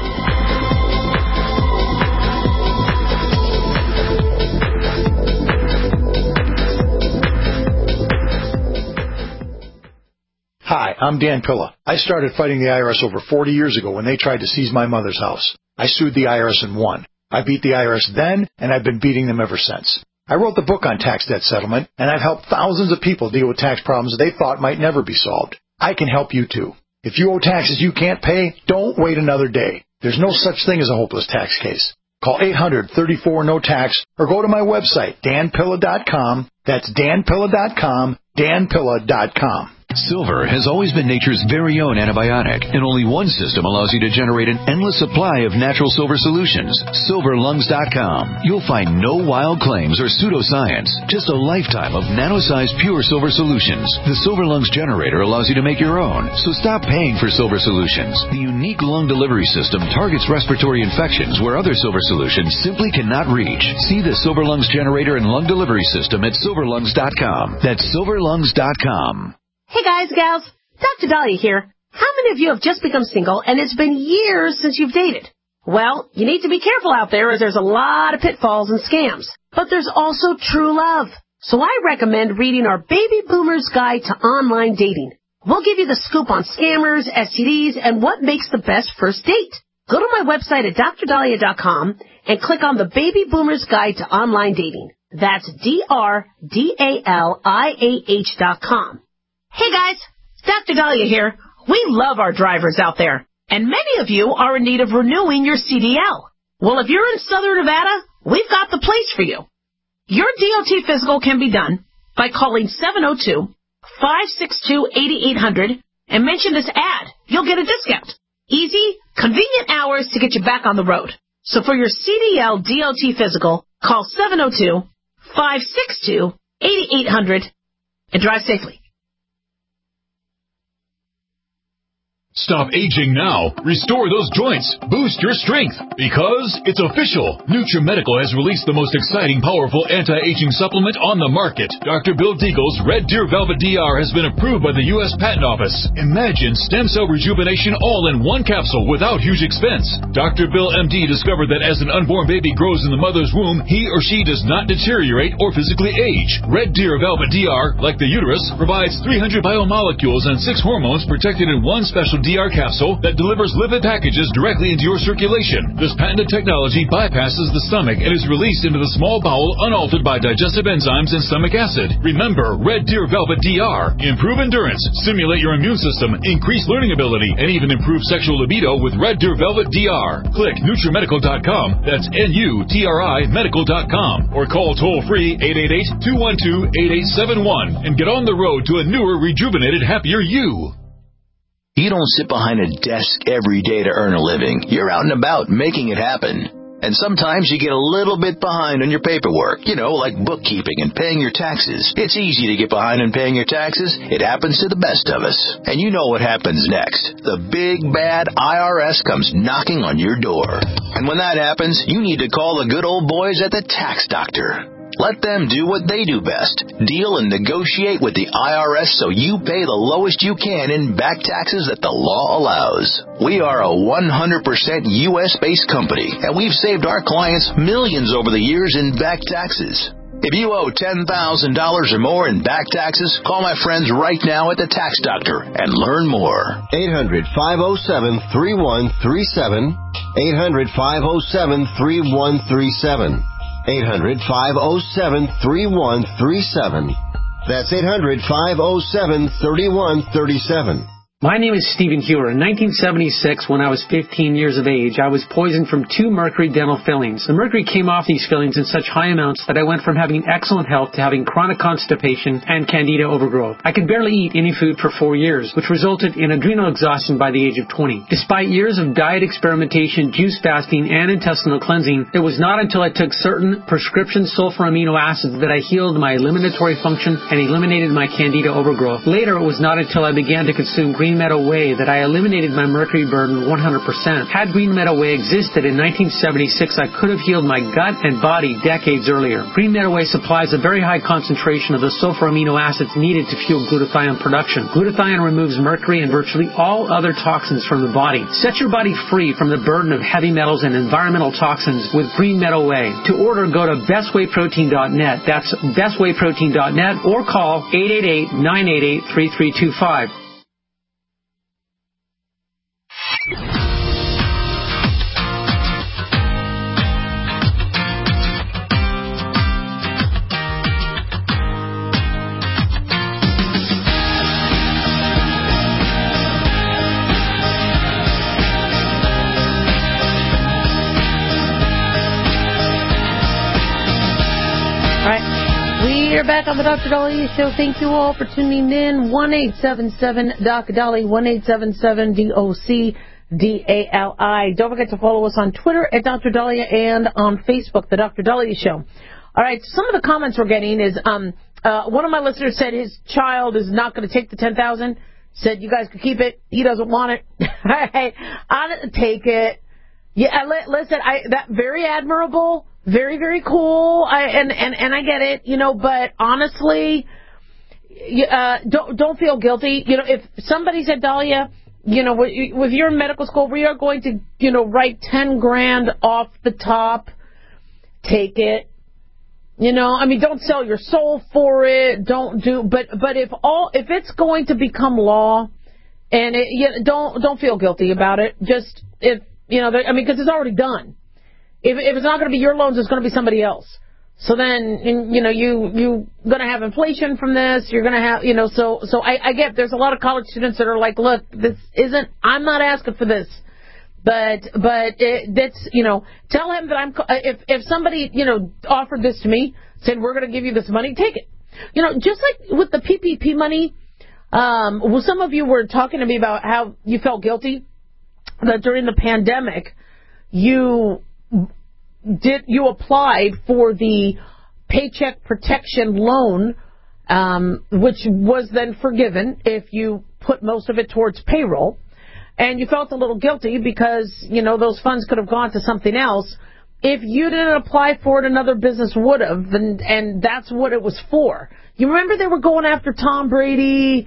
S11: Hi, I'm Dan Pilla. I started fighting the I R S over forty years ago when they tried to seize my mother's house. I sued the I R S and won. I beat the I R S then, and I've been beating them ever since. I wrote the book on tax debt settlement, and I've helped thousands of people deal with tax problems they thought might never be solved. I can help you too. If you owe taxes you can't pay, don't wait another day. There's no such thing as a hopeless tax case. Call eight hundred, thirty-four, no tax or go to my website, dan pilla dot com. That's dan pilla dot com, dan pilla dot com.
S3: Silver has always been nature's very own antibiotic, and only one system allows you to generate an endless supply of natural silver solutions. silver lungs dot com. You'll find no wild claims or pseudoscience, just a lifetime of nano-sized pure silver solutions. The Silver Lungs generator allows you to make your own, so stop paying for silver solutions. The unique lung delivery system targets respiratory infections where other silver solutions simply cannot reach. See the Silver Lungs generator and lung delivery system at silver lungs dot com. That's silver lungs dot com.
S9: Hey guys, gals, Doctor Dahlia here. How many of you have just become single and it's been years since you've dated? Well, you need to be careful out there as there's a lot of pitfalls and scams. But there's also true love. So I recommend reading our Baby Boomer's Guide to Online Dating. We'll give you the scoop on scammers, S T Ds, and what makes the best first date.
S5: Go to my website at dr dahlia dot com and click on the Baby Boomers Guide to Online Dating. That's D R D A L I A H dot com. Hey guys, Doctor Dahlia here. We love our drivers out there, and many of you are in need of renewing your C D L. Well, if you're in Southern Nevada, we've got the place for you. Your D O T physical can be done by calling seven oh two, five six two, eight eight hundred and mention this ad. You'll get a discount. Easy, convenient hours to get you back on the road. So for your C D L D O T physical, call seven oh two, five six two, eight eight hundred and drive safely.
S10: Stop aging now. Restore those joints. Boost your strength. Because it's official. NutriMedical has released the most exciting, powerful anti-aging supplement on the market. Doctor Bill Deagle's Red Deer Velvet D R has been approved by the U S Patent Office. Imagine stem cell rejuvenation all in one capsule without huge expense. Doctor Bill M D discovered that as an unborn baby grows in the mother's womb, he or she does not deteriorate or physically age. Red Deer Velvet D R, like the uterus, provides three hundred biomolecules and six hormones protected in one special D R capsule that delivers lipid packages directly into your circulation. This patented technology bypasses the stomach and is released into the small bowel unaltered by digestive enzymes and stomach acid. Remember, Red Deer Velvet D R. Improve endurance, stimulate your immune system, increase learning ability, and even improve sexual libido with Red Deer Velvet D R. Click NutriMedical dot com, that's N U T R I medical dot com, or call toll-free eight eight eight, two one two, eight eight seven one and get on the road to a newer, rejuvenated, happier you.
S16: You don't sit behind a desk every day to earn a living. You're out and about making it happen. And sometimes you get a little bit behind on your paperwork, you know, like bookkeeping and paying your taxes. It's easy to get behind on paying your taxes. It happens to the best of us. And you know what happens next. The big, bad I R S comes knocking on your door. And when that happens, you need to call the good old boys at the Tax Doctor. Let them do what they do best. Deal and negotiate with the I R S so you pay the lowest you can in back taxes that the law allows. We are a one hundred percent U S-based company, and we've saved our clients millions over the years in back taxes. If you owe ten thousand dollars or more in back taxes, call my friends right now at the Tax Doctor and learn more.
S17: eight hundred, five oh seven, three one three seven. eight hundred, five oh seven, three one three seven. eight hundred, five oh seven, three one three seven. That's eight hundred, five oh seven, three one three seven.
S18: My name is Stephen Hewer. In nineteen seventy-six, when I was fifteen years of age, I was poisoned from two mercury dental fillings. The mercury came off these fillings in such high amounts that I went from having excellent health to having chronic constipation and candida overgrowth. I could barely eat any food for four years, which resulted in adrenal exhaustion by the age of twenty. Despite years of diet experimentation, juice fasting, and intestinal cleansing, it was not until I took certain prescription sulfur amino acids that I healed my eliminatory function and eliminated my candida overgrowth. Later, it was not until I began to consume green Green Meadow Whey that I eliminated my mercury burden one hundred percent. Had Green Meadow Whey existed in nineteen seventy-six, I could have healed my gut and body decades earlier. Green Meadow Whey supplies a very high concentration of the sulfur amino acids needed to fuel glutathione production. Glutathione removes mercury and virtually all other toxins from the body. Set your body free from the burden of heavy metals and environmental toxins with Green Meadow Whey. To order, go to best way protein dot net. That's best way protein dot net or call eight eight eight, nine eight eight, three three two five.
S5: We're back on the Doctor Dolly Show. Thank you all for tuning in. one eight seven seven D O C Dolly, one eight seven seven D O C D A L I. Don't forget to follow us on Twitter at Doctor Dahlia and on Facebook, The Doctor Dahlia Show. All right, some of the comments we're getting is um, uh, one of my listeners said his child is not going to take the ten thousand dollars. Said you guys could keep it. He doesn't want it. Hey, I'll take it. Yeah, listen, I, that very admirable. Very, very cool, I, and, and, and I get it, you know, but honestly, uh, don't, don't feel guilty. You know, if somebody said, Dahlia, you know, with your medical school, we are going to, you know, write ten grand off the top, take it. You know, I mean, don't sell your soul for it, don't do, but, but if all, if it's going to become law, and it, you know, don't, don't feel guilty about it. Just, if, You know, I mean, because it's already done. If, if it's not going to be your loans, it's going to be somebody else. So then, you know, you, you're going to have inflation from this. You're going to have, you know, so, so I, I get there's a lot of college students that are like, look, this isn't, I'm not asking for this. But, but it, that's, you know, tell him that I'm, if, if somebody, you know, offered this to me, said, we're going to give you this money, take it. You know, just like with the P P P money, um, well, some of you were talking to me about how you felt guilty that during the pandemic, you did, you applied for the Paycheck Protection Loan, um, which was then forgiven if you put most of it towards payroll. And you felt a little guilty because, you know, those funds could have gone to something else. If you didn't apply for it, another business would have, and, and that's what it was for. You remember they were going after Tom Brady,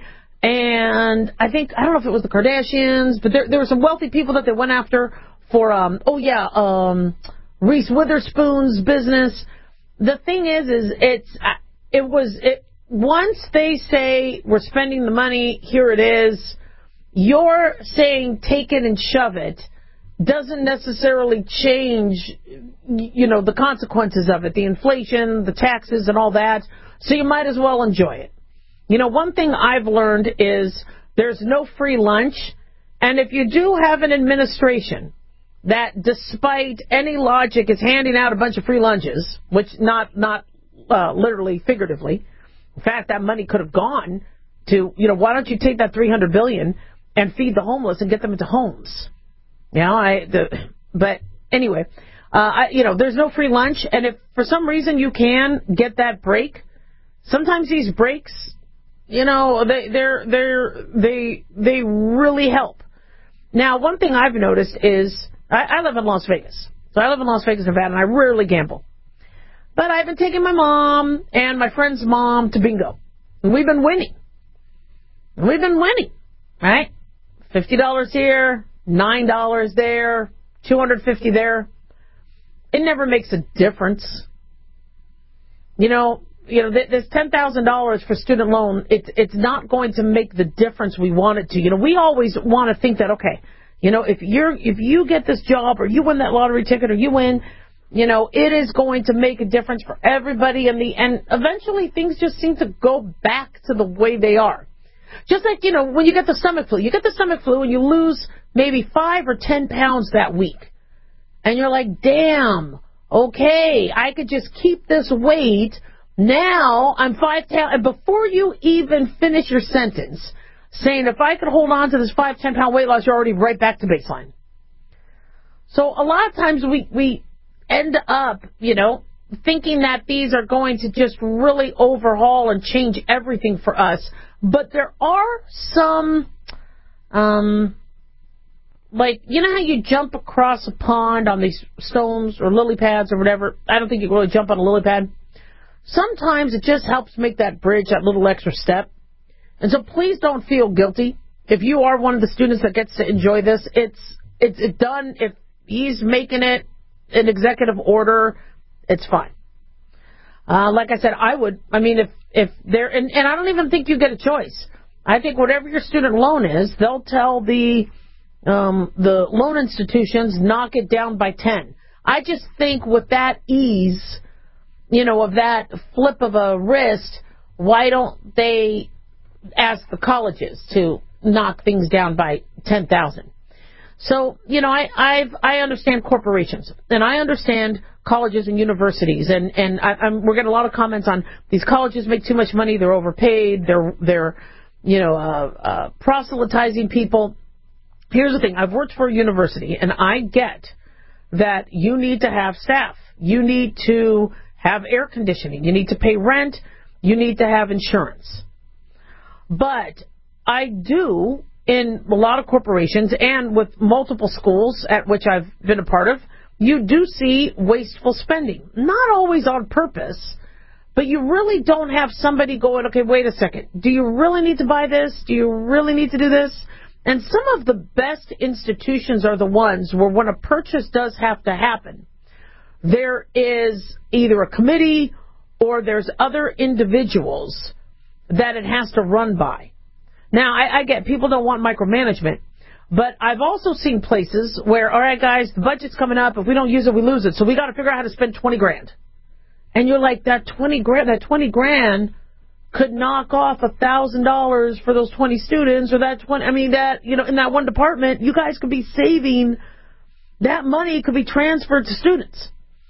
S5: and I think, I don't know if it was the Kardashians, but there, there were some wealthy people that they went after for, um, oh yeah, um, Reese Witherspoon's business. The thing is, is it's, it was, it, once they say we're spending the money, here it is, you're saying take it and shove it doesn't necessarily change, you know, the consequences of it, the inflation, the taxes, and all that. So you might as well enjoy it. You know, one thing I've learned is there's no free lunch. And if you do have an administration that, despite any logic, is handing out a bunch of free lunches, which not, not uh, literally, figuratively. In fact, that money could have gone to, you know, why don't you take that three hundred billion dollars and feed the homeless and get them into homes? You know, I, the, but anyway, uh, I, you know, there's no free lunch. And if for some reason you can get that break, sometimes these breaks, you know, they, they're, they're, they, they really help. Now, one thing I've noticed is I, I live in Las Vegas. So I live in Las Vegas, Nevada, and I rarely gamble. But I've been taking my mom and my friend's mom to bingo. And we've been winning. And we've been winning, right? fifty dollars here, nine dollars there, two hundred fifty dollars there. It never makes a difference. You know, you know, this ten thousand dollars for student loan, it's it's not going to make the difference we want it to. You know, we always want to think that, okay, you know, if you're if you get this job or you win that lottery ticket or you win, you know, it is going to make a difference for everybody. And the and eventually things just seem to go back to the way they are. Just like, you know, when you get the stomach flu, you get the stomach flu and you lose maybe five or ten pounds that week. And you're like, damn, okay, I could just keep this weight. Now I'm five, ten, and before you even finish your sentence, saying if I could hold on to this five, ten pound weight loss, you're already right back to baseline. So a lot of times we, we end up, you know, thinking that these are going to just really overhaul and change everything for us. But there are some, um, like, you know how you jump across a pond on these stones or lily pads or whatever? I don't think you can really jump on a lily pad. Sometimes it just helps make that bridge that little extra step. And so please don't feel guilty. If you are one of the students that gets to enjoy this, it's it's, it's done. If he's making it an executive order, it's fine. Uh, like I said, I would, I mean, if, if they're, and, and I don't even think you get a choice. I think whatever your student loan is, they'll tell the, um, the loan institutions, knock it down by ten. I just think with that ease, you know, of that flip of a wrist, why don't they ask the colleges to knock things down by ten thousand? So, you know, I, I've, I understand corporations, and I understand colleges and universities, and, and I, I'm, we're getting a lot of comments on these colleges make too much money, they're overpaid, they're, they're, you know, uh, uh, proselytizing people. Here's the thing, I've worked for a university, and I get that you need to have staff, you need to have air conditioning, you need to pay rent, you need to have insurance. But I do, in a lot of corporations and with multiple schools at which I've been a part of, you do see wasteful spending. Not always on purpose, but you really don't have somebody going, okay, wait a second, do you really need to buy this? Do you really need to do this? And some of the best institutions are the ones where when a purchase does have to happen, there is either a committee or there's other individuals that it has to run by. Now, I, I get people don't want micromanagement, But I've also seen places where, all right, guys, the budget's coming up. If we don't use it, we lose it. So we got to figure out how to spend twenty grand. And you're like, that twenty grand, that twenty grand could knock off a thousand dollars for those twenty students, or that twenty. I mean, that you know, in that one department, you guys could be saving. That money could be transferred to students.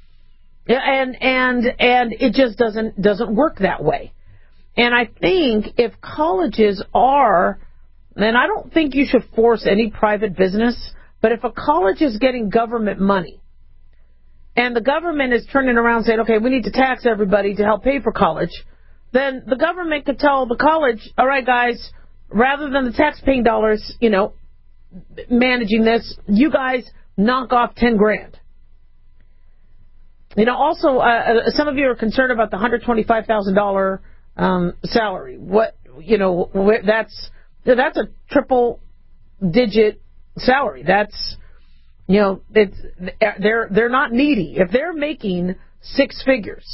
S5: And and and it just doesn't doesn't work that way. And I think if colleges are, and I don't think you should force any private business, but if a college is getting government money, and the government is turning around saying, okay, we need to tax everybody to help pay for college, then the government could tell the college, all right, guys, rather than the tax-paying dollars, you know, managing this, you guys knock off ten grand. You know, also, uh, some of you are concerned about the one hundred twenty-five thousand dollars um, salary. What, you know, that's that's a triple-digit salary. That's, you know, it's they're they're not needy. If they're making six figures,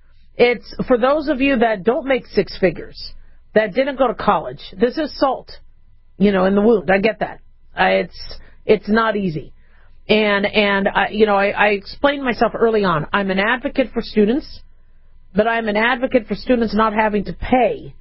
S5: it's for those of you that don't make six figures, that didn't go to college. This is salt, you know, in the wound. I get that. Uh, it's it's not easy. And, and I, you know, I, I explained myself early on. I'm an advocate for students, but I'm an advocate for students not having to pay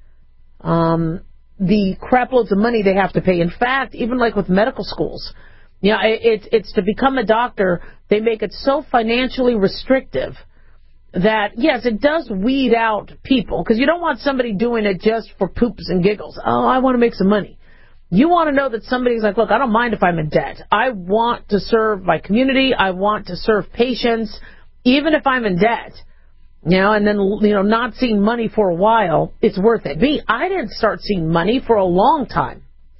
S5: um, the crap loads of money they have to pay. In fact, even like with medical schools, you know, it, it, it's to become a doctor, they make it so financially restrictive that, yes, it does weed out people, because you don't want somebody doing it just for poops and giggles. Oh, I want to make some money. You want to know that somebody's like, look, I don't mind if I'm in debt. I want to serve my community. I want to serve patients, even if I'm in debt. You know, and then, you know, not seeing money for a while, it's worth it. Me, I didn't start seeing money for a long time.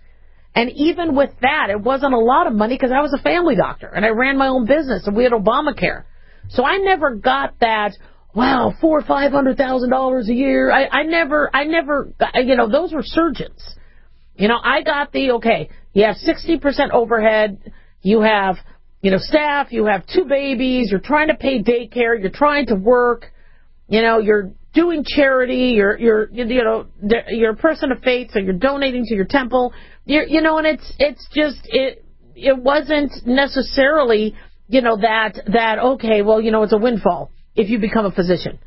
S5: And even with that, it wasn't a lot of money because I was a family doctor and I ran my own business and we had Obamacare. So I never got that, wow, four or five hundred thousand dollars a year. I, I never, I never, you know, those were surgeons. You know, I got the, okay, you have sixty percent overhead, you have, you know, staff, you have two babies, you're trying to pay daycare, you're trying to work, you know, you're doing charity, you're, you're, you know, you're a person of faith, so you're donating to your temple, you're, you know, and it's, it's just, it, it wasn't necessarily, you know, that, that, okay, well, you know, it's a windfall if you become a physician.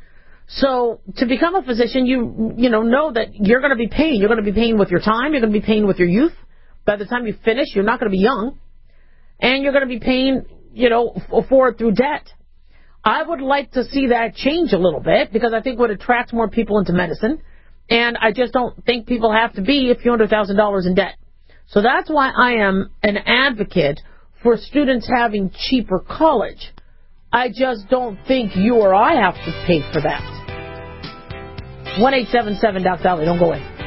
S5: So to become a physician, you you know know that you're going to be paying. You're going to be paying with your time. You're going to be paying with your youth. By the time you finish, you're not going to be young. And you're going to be paying, you know, for it through debt. I would like to see that change a little bit because I think it would attract more people into medicine. And I just don't think people have to be a few hundred thousand dollars in debt. So that's why I am an advocate for students having cheaper college. I just don't think you or I have to pay for that. one eight seven seven Doc Dolly. Don't go away.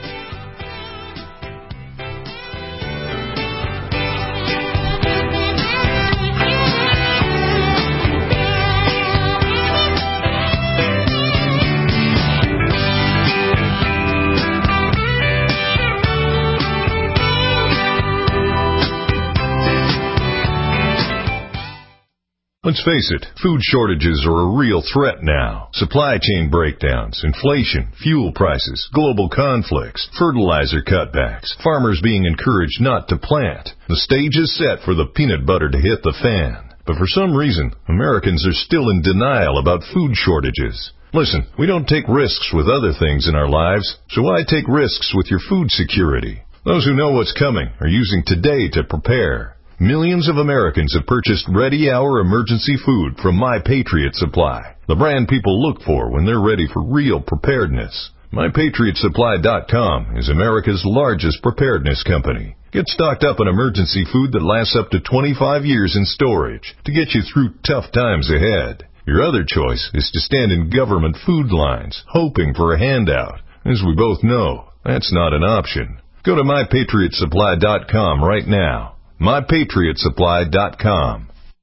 S19: Let's face it, food shortages are a real threat now. Supply chain breakdowns, inflation, fuel prices, global conflicts, fertilizer cutbacks, farmers being encouraged not to plant. The stage is set for the peanut butter to hit the fan. But for some reason, Americans are still in denial about food shortages. Listen, we don't take risks with other things in our lives, so why take risks with your food security? Those who know what's coming are using today to prepare. Millions of Americans have purchased ready-hour emergency food from My Patriot Supply, the brand people look for when they're ready for real preparedness. My Patriot Supply dot com is America's largest preparedness company. Get stocked up on emergency food that lasts up to twenty-five years in storage to get you through tough times ahead. Your other choice is to stand in government food lines, hoping for a handout. As we both know, that's not an option. Go to My Patriot Supply dot com right now. My Patriot Supply dot com.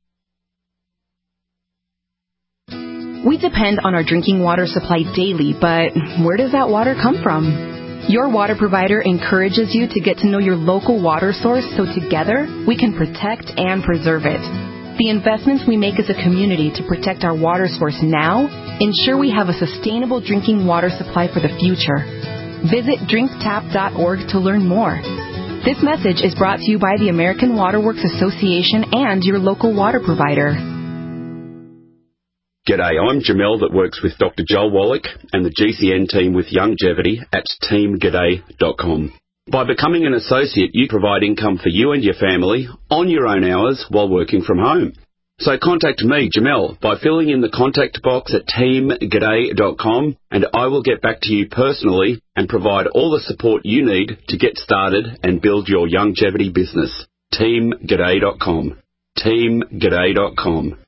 S20: We depend on our drinking water supply daily, but where does that water come from? Your water provider encourages you to get to know your local water source so together we can protect and preserve it. The investments we make as a community to protect our water source now ensure we have a sustainable drinking water supply for the future. Visit drink tap dot org to learn more. This message is brought to you by the American Water Works Association and your local water provider.
S21: G'day, I'm Jamel that works with Doctor Joel Wallach and the G C N team with Longevity at team g'day dot com. By becoming an associate, you provide income for you and your family on your own hours while working from home. So contact me, Jamel, by filling in the contact box at team g'day dot com, and I will get back to you personally and provide all the support you need to get started and build your longevity business. team g'day dot com. team g'day dot com.